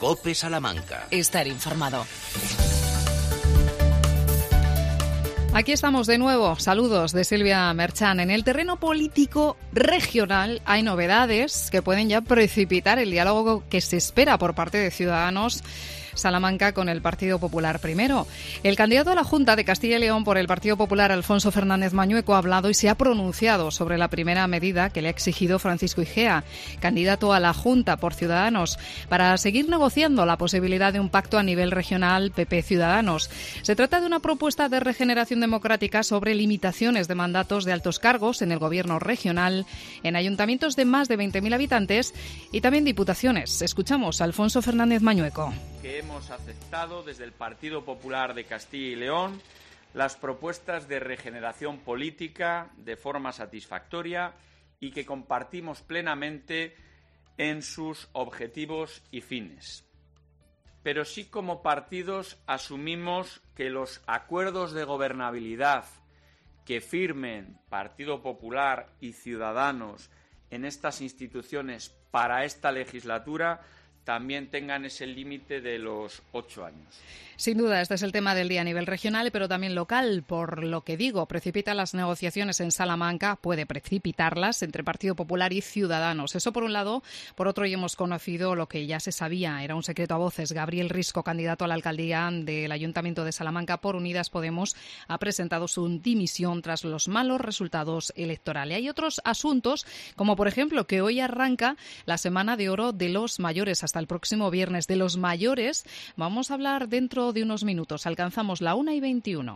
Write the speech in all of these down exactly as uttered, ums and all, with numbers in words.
COPE Salamanca. Estar informado. Aquí estamos de nuevo. Saludos de Silvia Merchán. En el terreno político regional hay novedades que pueden ya precipitar el diálogo que se espera por parte de Ciudadanos Salamanca con el Partido Popular. Primero, el candidato a la Junta de Castilla y León por el Partido Popular, Alfonso Fernández Mañueco, ha hablado y se ha pronunciado sobre la primera medida que le ha exigido Francisco Igea, candidato a la Junta por Ciudadanos, para seguir negociando la posibilidad de un pacto a nivel regional P P-Ciudadanos. Se trata de una propuesta de regeneración democrática sobre limitaciones de mandatos de altos cargos en el gobierno regional, en ayuntamientos de más de veinte mil habitantes y también diputaciones. Escuchamos a Alfonso Fernández Mañueco. Que hemos aceptado desde el Partido Popular de Castilla y León las propuestas de regeneración política de forma satisfactoria y que compartimos plenamente en sus objetivos y fines. Pero sí, como partidos, asumimos que los acuerdos de gobernabilidad que firmen Partido Popular y Ciudadanos en estas instituciones para esta legislatura también tengan ese límite de los ocho años. Sin duda, este es el tema del día a nivel regional, pero también local. Por lo que digo, precipita las negociaciones en Salamanca, puede precipitarlas entre Partido Popular y Ciudadanos. Eso por un lado. Por otro, ya hemos conocido lo que ya se sabía, era un secreto a voces. Gabriel Risco, candidato a la alcaldía del Ayuntamiento de Salamanca por Unidas Podemos, ha presentado su dimisión tras los malos resultados electorales. Hay otros asuntos, como por ejemplo que hoy arranca la Semana de Oro de los Mayores. Hasta el próximo viernes de los mayores vamos a hablar dentro de unos minutos. Alcanzamos la una y veintiuno.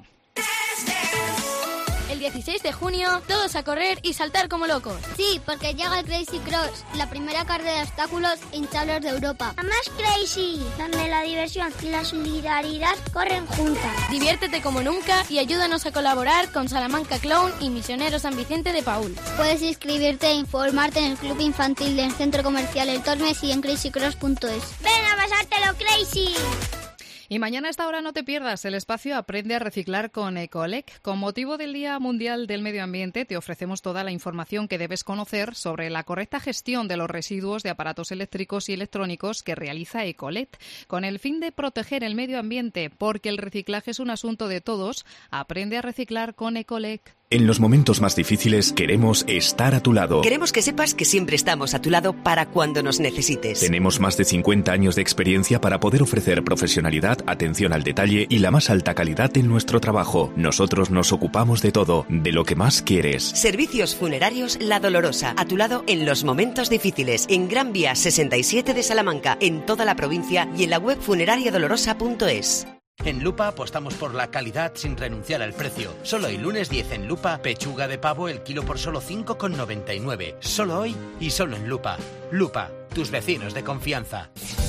El dieciséis de junio, todos a correr y saltar como locos. Sí, porque llega el Crazy Cross, la primera carrera de obstáculos hinchables de Europa. La más crazy, donde la diversión y la solidaridad corren juntas. Diviértete como nunca y ayúdanos a colaborar con Salamanca Clown y Misionero San Vicente de Paúl. Puedes inscribirte e informarte en el Club Infantil del Centro Comercial El Tormes y en crazy cross punto es. ¡Ven a pasártelo crazy! Y mañana a esta hora no te pierdas el espacio Aprende a Reciclar con Ecolec. Con motivo del Día Mundial del Medio Ambiente te ofrecemos toda la información que debes conocer sobre la correcta gestión de los residuos de aparatos eléctricos y electrónicos que realiza Ecolec, con el fin de proteger el medio ambiente, porque el reciclaje es un asunto de todos. Aprende a reciclar con Ecolec. En los momentos más difíciles queremos estar a tu lado. Queremos que sepas que siempre estamos a tu lado para cuando nos necesites. Tenemos más de cincuenta años de experiencia para poder ofrecer profesionalidad, atención al detalle y la más alta calidad en nuestro trabajo. Nosotros nos ocupamos de todo, de lo que más quieres. Servicios Funerarios La Dolorosa, a tu lado en los momentos difíciles, en Gran Vía sesenta y siete de Salamanca, en toda la provincia y en la web funeraria dolorosa punto es. En Lupa apostamos por la calidad sin renunciar al precio. Solo hoy lunes diez en Lupa, pechuga de pavo el kilo por solo cinco con noventa y nueve. Solo hoy y solo en Lupa. Lupa, tus vecinos de confianza.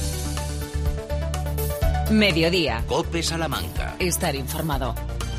Mediodía. COPE Salamanca. Estar informado.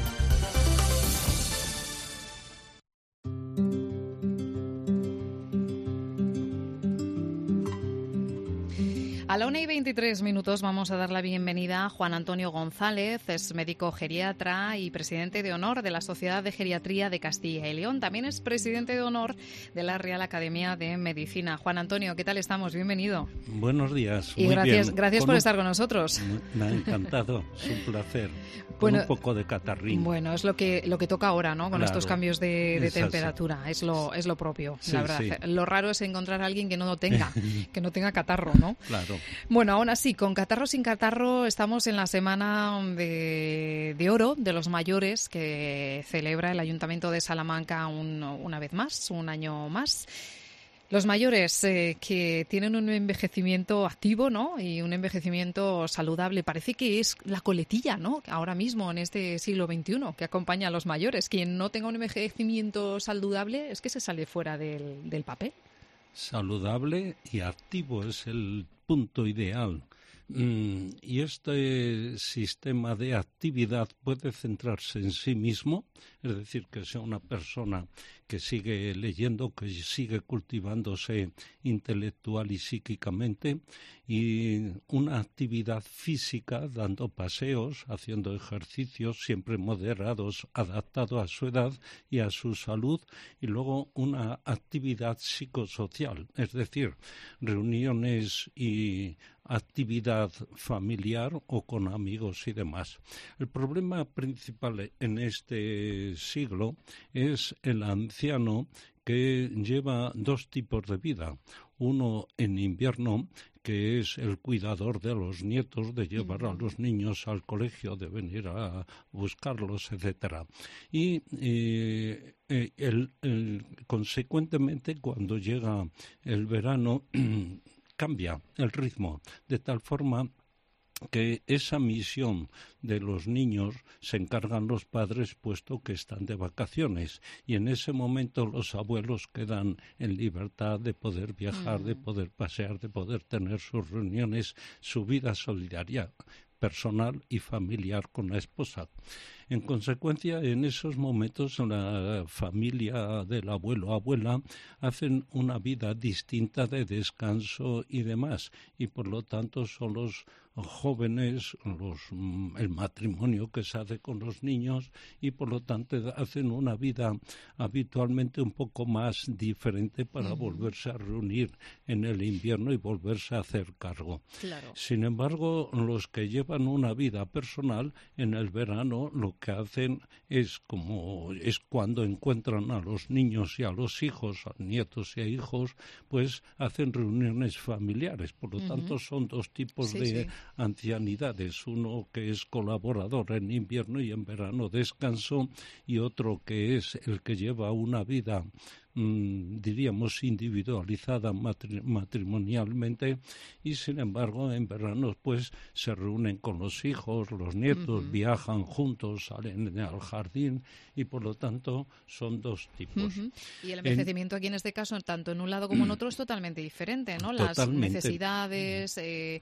A la una y veintitrés minutos vamos a dar la bienvenida a Juan Antonio González, es médico geriatra y presidente de honor de la Sociedad de Geriatría de Castilla y León. También es presidente de honor de la Real Academia de Medicina. Juan Antonio, ¿qué tal estamos? Bienvenido. Buenos días. Y muy gracias, bien. gracias por un... estar con nosotros. Me ha encantado, es un placer. Con bueno, un poco de catarrín. Bueno, es lo que lo que toca ahora, ¿no? Con claro, estos cambios de, de temperatura. Así. Es lo es lo propio, sí, la verdad. Sí. Lo raro es encontrar a alguien que no lo tenga, que no tenga catarro, ¿no? Claro. Bueno, aún así, con catarro sin catarro, estamos en la semana de, de oro de los mayores que celebra el Ayuntamiento de Salamanca un, una vez más, un año más. Los mayores eh, que tienen un envejecimiento activo, ¿no? Y un envejecimiento saludable. Parece que es la coletilla, ¿no? Ahora mismo, en este siglo veintiuno, que acompaña a los mayores. Quien no tenga un envejecimiento saludable es que se sale fuera del, del papel. Saludable y activo es el punto ideal. Mm, y este sistema de actividad puede centrarse en sí mismo, es decir, que sea una persona que sigue leyendo, que sigue cultivándose intelectual y psíquicamente, y una actividad física, dando paseos, haciendo ejercicios siempre moderados, adaptados a su edad y a su salud, y luego una actividad psicosocial, es decir, reuniones y actividad familiar o con amigos y demás. El problema principal en este siglo es el anciano que lleva dos tipos de vida. Uno en invierno, que es el cuidador de los nietos, de llevar a los niños al colegio, de venir a buscarlos, etcétera. Y eh, eh, el, el, consecuentemente, cuando llega el verano, cambia el ritmo, de tal forma que esa misión de los niños se encargan los padres puesto que están de vacaciones, y en ese momento los abuelos quedan en libertad de poder viajar, mm. de poder pasear, de poder tener sus reuniones, su vida solidaria personal y familiar con la esposa. En consecuencia, en esos momentos la familia del abuelo o abuela hacen una vida distinta de descanso y demás, y por lo tanto son los jóvenes, los, el matrimonio que se hace con los niños, y por lo tanto hacen una vida habitualmente un poco más diferente para uh-huh. volverse a reunir en el invierno y volverse a hacer cargo. Claro. Sin embargo, los que llevan una vida personal en el verano, lo que hacen es como es cuando encuentran a los niños y a los hijos, a nietos y a hijos, pues hacen reuniones familiares. Por lo uh-huh. tanto, son dos tipos sí, de sí. ancianidades, uno que es colaborador en invierno y en verano descanso, y otro que es el que lleva una vida mm, diríamos individualizada matri- matrimonialmente, y sin embargo en verano pues se reúnen con los hijos, los nietos, uh-huh. viajan juntos, salen al jardín, y por lo tanto son dos tipos. Uh-huh. Y el envejecimiento en, aquí en este caso, tanto en un lado como en otro, es totalmente diferente, ¿no? Las totalmente. necesidades, eh,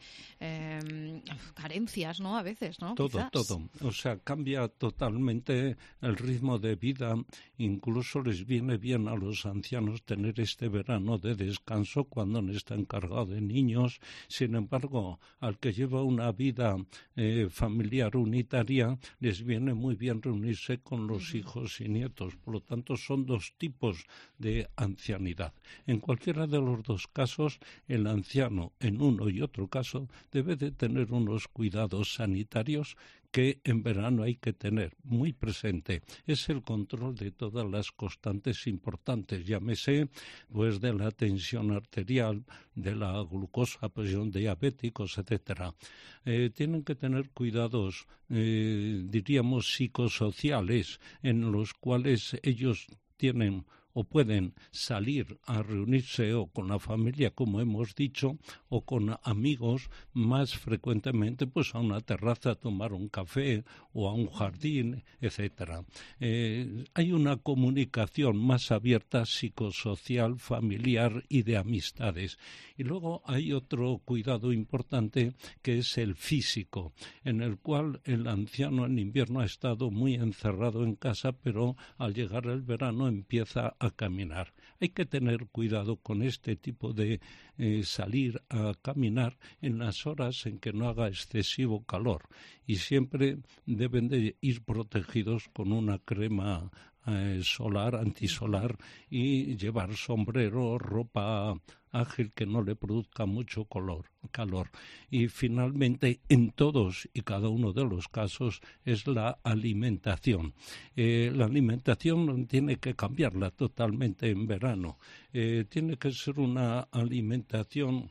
eh, carencias, ¿no? A veces, ¿no? Todo, Quizás. todo. O sea, cambia totalmente el ritmo de vida. Incluso les viene bien a los ancianos tener este verano de descanso cuando no está encargado de niños. Sin embargo, al que lleva una vida eh, familiar unitaria, les viene muy bien reunirse con los uh-huh. hijos y nietos. Por lo tanto, son dos tipos de ancianidad. En cualquiera de los dos casos, el anciano, en uno y otro caso, debe de tener unos cuidados sanitarios que en verano hay que tener muy presente. Es el control de todas las constantes importantes, llámese pues de la tensión arterial, de la glucosa, presión diabéticos, etcétera. Eh, tienen que tener cuidados, eh, diríamos, psicosociales, en los cuales ellos tienen o pueden salir a reunirse o con la familia, como hemos dicho, o con amigos, más frecuentemente pues a una terraza a tomar un café o a un jardín, etcétera. Eh, hay una comunicación más abierta, psicosocial, familiar y de amistades. Y luego hay otro cuidado importante que es el físico, en el cual el anciano en invierno ha estado muy encerrado en casa, pero al llegar el verano empieza a a caminar. Hay que tener cuidado con este tipo de eh, salir a caminar en las horas en que no haga excesivo calor, y siempre deben de ir protegidos con una crema eh, solar, antisolar, y llevar sombrero, ropa ágil que no le produzca mucho color, calor. Y finalmente, en todos y cada uno de los casos, es la alimentación. Eh, la alimentación tiene que cambiarla totalmente en verano. Eh, tiene que ser una alimentación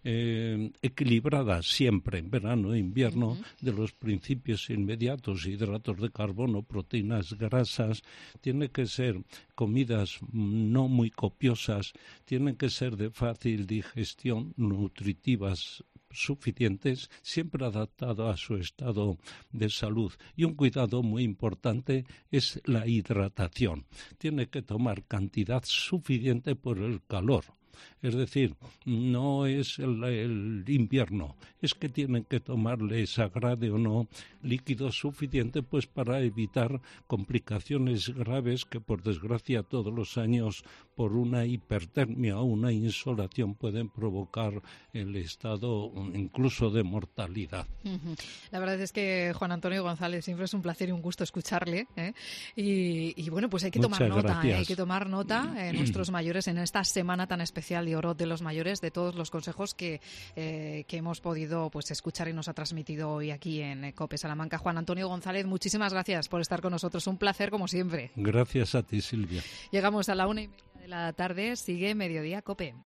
Eh, equilibrada siempre, en verano e invierno, uh-huh. de los principios inmediatos, hidratos de carbono, proteínas, grasas. Tiene que ser comidas no muy copiosas, tienen que ser de fácil digestión, nutritivas, suficientes, siempre adaptado a su estado de salud. Y un cuidado muy importante es la hidratación. Tiene que tomar cantidad suficiente por el calor. Es decir, no es el, el invierno, es que tienen que tomarles, agrade o no, líquido suficiente pues para evitar complicaciones graves que por desgracia todos los años por una hipertermia o una insolación pueden provocar el estado incluso de mortalidad. Uh-huh. La verdad es que Juan Antonio González siempre es un placer y un gusto escucharle, ¿eh? y, y bueno, pues hay que Muchas tomar nota, ¿eh? gracias. hay que tomar nota eh, nuestros mayores en esta semana tan especial especial de Orot de los mayores, de todos los consejos que, eh, que hemos podido pues escuchar y nos ha transmitido hoy aquí en COPE Salamanca. Juan Antonio González, muchísimas gracias por estar con nosotros. Un placer, como siempre. Gracias a ti, Silvia. Llegamos a la una y media de la tarde. Sigue Mediodía COPE.